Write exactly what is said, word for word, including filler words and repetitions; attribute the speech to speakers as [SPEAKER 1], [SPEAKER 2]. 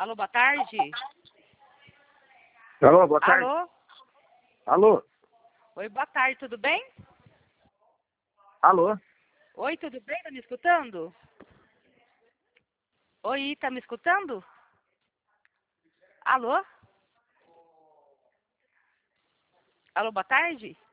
[SPEAKER 1] Alô, boa tarde.
[SPEAKER 2] Alô, boa tarde.
[SPEAKER 1] Alô?
[SPEAKER 2] Alô?
[SPEAKER 1] Oi, boa tarde, tudo bem?
[SPEAKER 2] Alô?
[SPEAKER 1] Oi, tudo bem? Tá me escutando? Oi, tá me escutando? Alô? Alô, boa tarde?